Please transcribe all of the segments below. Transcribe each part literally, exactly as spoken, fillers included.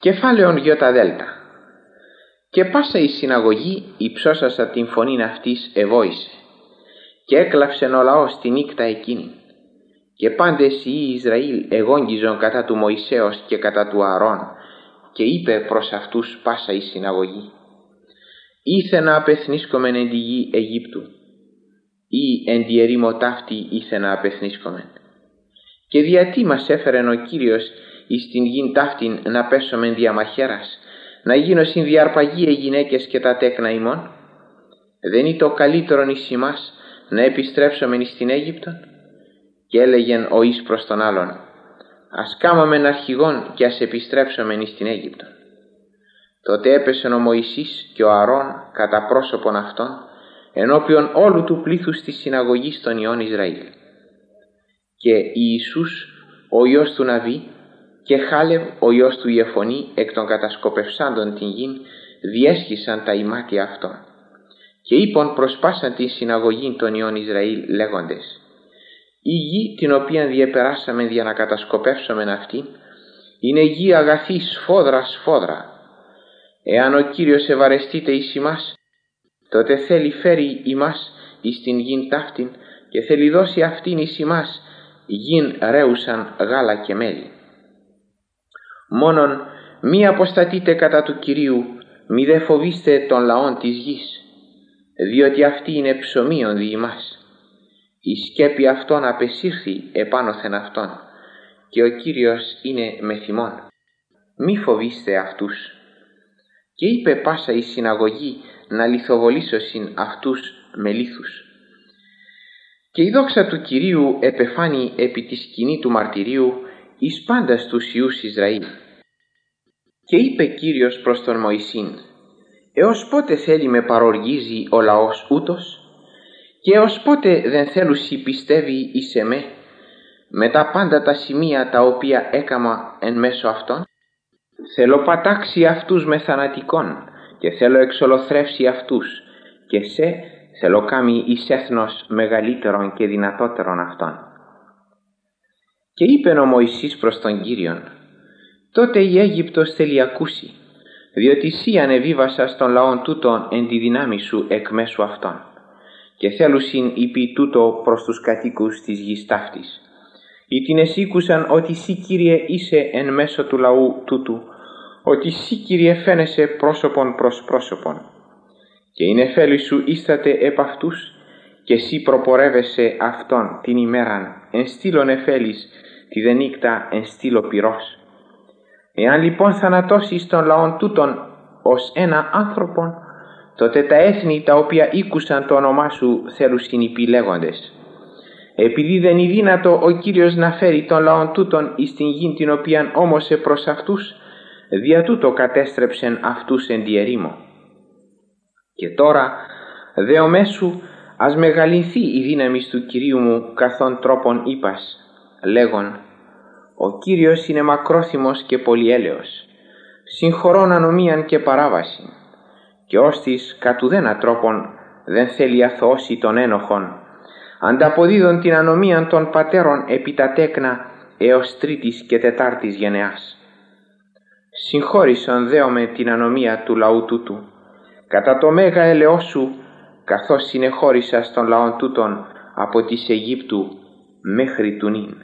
Κεφάλαιον γιώτα δέλτα. Και πάσα η συναγωγή υψώσασα την φωνήν αυτής εβόησε, και έκλαυσεν ο λαός τη νύκτα εκείνη. Και πάντες οι Ισραήλ εγόγγιζον κατά του Μωυσέως και κατά του Ααρών, και είπε προς αυτούς πάσα η συναγωγή: «Ήθε να απεθνίσκομεν εν τη γη Αιγύπτου, ή εν τη ερήμο ταύτη ήθε να απεθνίσκομεν. Και διατί μας έφερεν ο Κύριος εις την γην ταύτην να πέσομεν δια μαχαίρας, να γίνωσιν διαρπαγή οι γυναίκες και τα τέκνα ημών? Δεν είναι το καλύτερον εις ημάς να επιστρέψομεν εις την Αίγυπτον?» Και έλεγεν ο εις προς τον άλλον: «Ας κάμαμεν αρχηγόν και ας επιστρέψομεν εις την Αίγυπτον». Τότε έπεσεν ο Μωυσής και ο Ααρών κατά πρόσωπον αυτών, ενώπιον όλου του πλήθους της συναγωγής των υιών Ισραήλ. Και Ιησούς ο υιός του Ναβί και Χάλευ ο υιός του Ιεφωνή εκ των κατασκοπευσάντων την γην διέσχισαν τα ημάτια αυτών. Και είπον προς πάσαν την συναγωγήν των υιών Ισραήλ λέγοντες: «Η γη την οποία διεπεράσαμε για να κατασκοπεύσομεν αυτήν είναι γη αγαθή σφόδρα σφόδρα. Εάν ο Κύριος ευαρεστείται εις ημάς, τότε θέλει φέρει ημάς εις την γην ταύτην και θέλει δώσει αυτήν εις ημάς γην ρέουσαν γάλα και μέλι. Μόνον μη αποστατείτε κατά του Κυρίου, μη δε φοβήστε των λαών της γης, διότι αυτή είναι ψωμίον δι' ημάς. Η σκέπη αυτών απεσύρθη επάνωθεν αυτών, και ο Κύριος είναι μεθυμών. Μη φοβήστε αυτούς». Και είπε πάσα η συναγωγή να λιθοβολήσωσιν αυτούς με λίθους. Και η δόξα του Κυρίου επεφάνει επί τη σκηνή του μαρτυρίου εις πάντας τους υιούς Ισραήλ. Και είπε Κύριος προς τον Μωυσήν: «Έως πότε θέλει με παροργίζει ο λαός ούτως, και έως πότε δεν θέλουσι πιστεύει εις εμέ, με τα πάντα τα σημεία τα οποία έκαμα εν μέσω αυτών? Θέλω πατάξει αυτούς με θανατικόν, και θέλω εξολοθρεύσει αυτούς, και σε θέλω κάμει εις έθνος μεγαλύτερον και δυνατότερον αυτών». Και είπεν ο Μωυσής προς τον Κύριον: «Τότε η Αίγυπτος θέλει ακούσει, διότι σύ ανεβίβασας των λαών τούτων εν τη δυνάμει σου εκ μέσου αυτών, και θέλουσιν υπή τούτο προς τους κατοίκους της γης ταύτης. Ή την εσήκουσαν ότι σύ, Κύριε, είσαι εν μέσω του λαού τούτου, ότι σύ, Κύριε, φαίνεσαι πρόσωπον προς πρόσωπον. Και η νεφέλη σου ίσταται επ' αυτούς, και σύ προπορεύεσαι αυτόν την ημέραν εν στήλο νεφέλης, τη δε νύκτα εν στήλο πυρός. Εάν λοιπόν θανατώσεις των λαών τούτων ως ένα άνθρωπον, τότε τα έθνη τα οποία ήκουσαν το όνομά σου θέλουσιν υπή λέγοντες: επειδή δεν είναι δύνατο ο Κύριος να φέρει των λαών τούτων εις την γην την οποίαν όμωσε προς αυτούς, δια τούτο κατέστρεψεν αυτούς εν τη ερήμο. Και τώρα δε ο μέσου ας μεγαλυνθεί η δύναμη του Κυρίου μου καθόν τρόπον είπας, λέγον: ο Κύριος είναι μακρόθυμος και πολυέλεος, συγχωρών ανομίαν και παράβαση, και ώστις κατ' ουδένα τρόπον δεν θέλει αθωώσει τον ένοχον, ανταποδίδων την ανομίαν των πατέρων επί τα τέκνα έως τρίτης και τετάρτης γενεάς. Συγχώρησον δέομαι την ανομία του λαού τούτου, κατά το μέγα έλεος σου, καθώς συνεχώρησας των λαών τούτων από της Αιγύπτου μέχρι του νυν.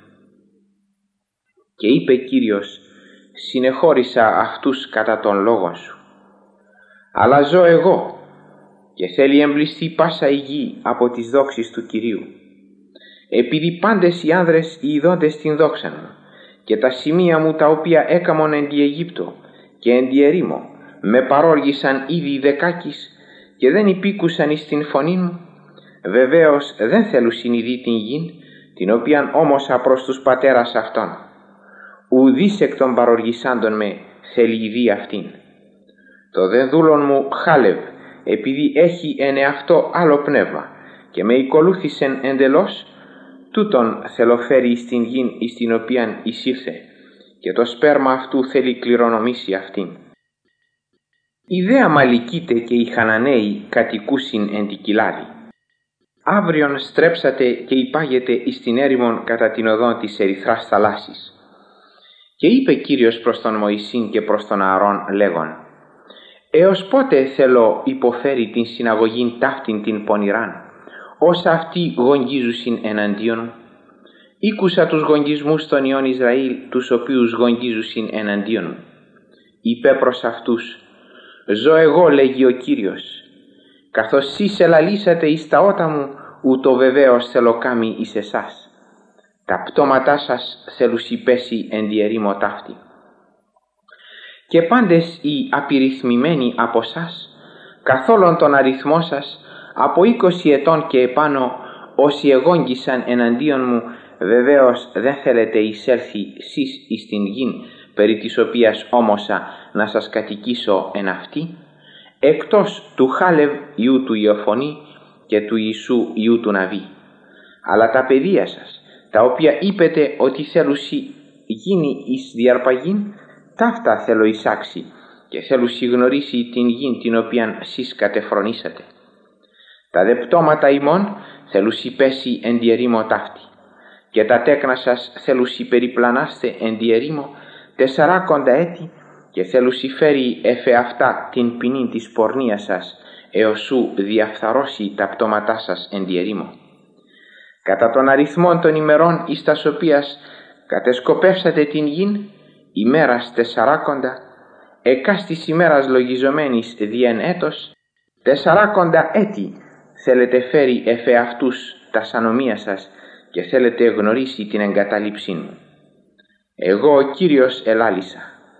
Και είπε Κύριος: συνεχώρησα αυτούς κατά τον λόγο σου. Αλλά ζω εγώ, και θέλει εμπληστεί πάσα η γη από τις δόξεις του Κυρίου. Επειδή πάντες οι άνδρες οι ειδώντες την δόξα μου, και τα σημεία μου τα οποία έκαμον εν τη Αιγύπτο και εν τη ερήμο, με παρόργησαν ήδη δεκάκις και δεν υπήκουσαν εις την φωνή μου, βεβαίως δεν θέλουσιν ειδεί την γην, την οποίαν όμωσα προς τους πατέρας αυτών. Ουδής εκ των παροργησάντων με θέλει ειδεί αυτήν. Το δε δούλον μου Χάλευ, επειδή έχει εν εαυτό άλλο πνεύμα και με οικολούθησεν εντελώς, τούτον θέλω φέρει εις την γην εις την οποίαν εισήλθε, και το σπέρμα αυτού θέλει κληρονομήσει αυτήν. Οι δε Αμαλικίτε και οι Χαναναίοι κατοικούσιν εν τη Κοιλάδη. Αύριον στρέψατε και υπάγετε εις την έρημον κατά την οδόν της ερυθράς θαλάσσης. Και είπε Κύριος προς τον Μωυσήν και προς τον Ααρών λέγον: «Έως πότε θέλω υποφέρει την συναγωγήν ταύτην την πονηράν, όσα αυτοί γογγίζουσιν εναντίον μου? Ήκουσα τους γογγισμούς των ιών Ισραήλ, τους οποίους γογγίζουσιν εναντίον μου. Είπε προς αυτούς: Ζω εγώ, λέγει ο Κύριος, καθώς σεις ελαλήσατε εις τα ότα μου, ούτω βεβαίως θέλω κάμει εις εσάς. Τα πτώματά σας θέλουσι πέσει εν τη ερήμο ταύτη. Και πάντες οι απειριθμημένοι από σας, καθόλον τον αριθμό σας, από είκοσι ετών και επάνω, όσοι εγόγγισαν εναντίον μου, βεβαίως δεν θέλετε εισέλθει σεις εις την γην, περί της οποίας όμωσα να σας κατοικήσω εν αυτή, εκτός του Χάλευ ιού του Ιωφωνή και του Ιησού ιού του Ναβί. Αλλά τα παιδεία σας, τα οποία είπετε ότι θέλουσι γίνει εις διαρπαγήν, ταύτα θέλω εισάξει και θέλουσι γνωρίσει την γην την οποίαν σεις κατεφρονήσατε. Τα δε πτώματα ημών θέλουσι πέσει εν τη ερήμο ταύτη, και τα τέκνα σας θέλουσι περιπλανάστε εν τη ερήμο τεσσαράκοντα έτη, και θέλουσι φέρει εφ' αυτά την ποινή της πορνείας σας, έως σου διαφθαρώσει τα πτώματά σας εν τη ερήμο. Κατά των αριθμών των ημερών εις τας οποίας κατεσκοπεύσατε την γην, ημέρας τεσσαράκοντα, εκάστης ημέρας λογιζομένης διεν έτος, τεσσαράκοντα έτη θέλετε φέρει εφ' αυτούς τα σανομία σας και θέλετε γνωρίσει την εγκατάλειψή μου. Εγώ ο Κύριος ελάλησα.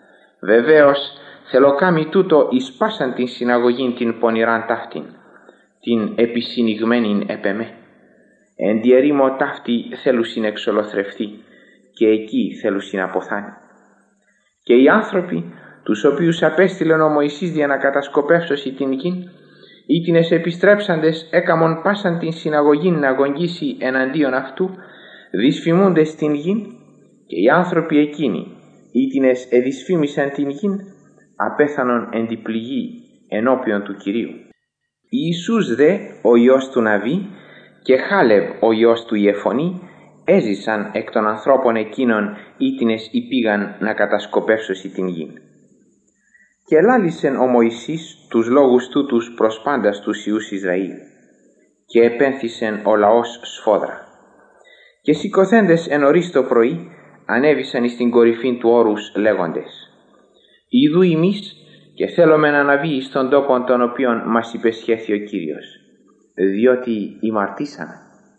Βεβαίως θέλω κάμει τούτο εις πάσαν την συναγωγήν την πονηράν ταύτην, την επισυνηγμένην επ' εμέ. Εν τη ερήμο ταύτη θέλουσιν εξολοθρευθεί και εκεί θέλουσιν αποθάνει. Και οι άνθρωποι, τους οποίους απέστειλεν ο Μωυσής για να κατασκοπεύσωση την γην, ήτινες επιστρέψαντες έκαμον πάσαν την συναγωγήν να γογγίσει εναντίον αυτού, δυσφημούντες την γην, και οι άνθρωποι εκείνοι, ήτινες εδυσφήμισαν την γην, απέθανον εν τη πληγή ενώπιον του Κυρίου. Ιησούς δε, ο Υιός του Ναβί, και Χάλευ, ο Υιός του Ιεφωνή, έζησαν εκ των ανθρώπων εκείνων ήτινες υπήγαν να κατασκοπεύσωση την γην. Και ελάλησεν ο Μωυσής τους λόγους τούτους προς πάντας τους Υιούς Ισραήλ, και επένθησεν ο λαός σφόδρα. Και σηκωθέντες εν νωρίς το πρωί, ανέβησαν εις την κορυφήν του όρους λέγοντες: «Ιδού ημείς και θέλουμε να αναβεί εις τον τόπον τον οποίον μας υπεσχέθη ο Κύριος, διότι ημαρτήσαμε».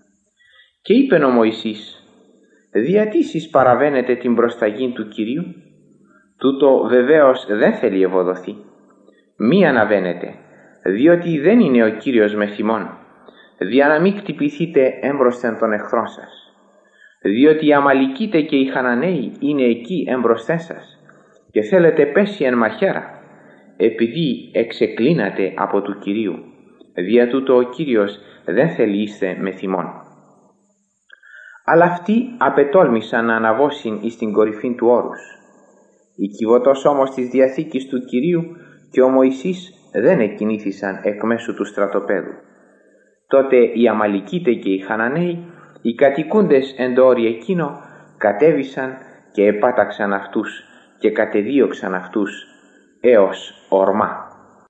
Και είπεν ο Μωυσής: «Διατί σεις παραβαίνετε την προσταγήν του Κυρίου? Τούτο βεβαίως δεν θέλει ευωδοθεί. Μη αναβαίνετε, διότι δεν είναι ο Κύριος μεθ' ημών, δια να μην κτυπηθείτε έμπροσθεν των εχθρών σας. Διότι οι Αμαλικίτε και οι Χαναναίοι είναι εκεί έμπροσθεν σας, και θέλετε πέσει εν μαχαίρα, επειδή εξεκλίνατε από του Κυρίου. Δια τούτο ο Κύριος δεν θέλει είστε μεθ' ημών». Αλλά αυτοί απετόλμησαν να αναβώσουν εις την κορυφήν του όρους. Η κυβωτός όμως της Διαθήκης του Κυρίου και ο Μωυσής δεν εκκινήθησαν εκ μέσου του στρατοπέδου. Τότε οι Αμαλικίτε και οι Χαναναίοι, οι κατοικούντες εν το όρι εκείνο, κατέβησαν και επάταξαν αυτούς και κατεδίωξαν αυτούς έως ορμά.